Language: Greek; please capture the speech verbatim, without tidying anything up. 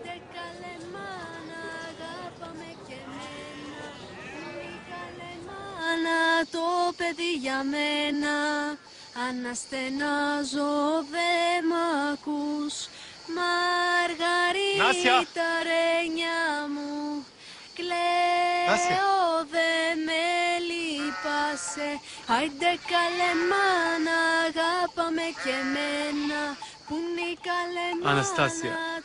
Άιντε καλέ μάνα, αγάπαμε και μένα. Πουνε καλέ μάνα, το παιδί για μένα. Αναστενάζω, δε μ' ακούς. Μαργαρίτα ρένια μου, κλαίω, δε με λυπάσαι. Άιντε καλέ μάνα, αγάπαμε και μένα. Πουνε καλέ μάνα, Αναστάσια.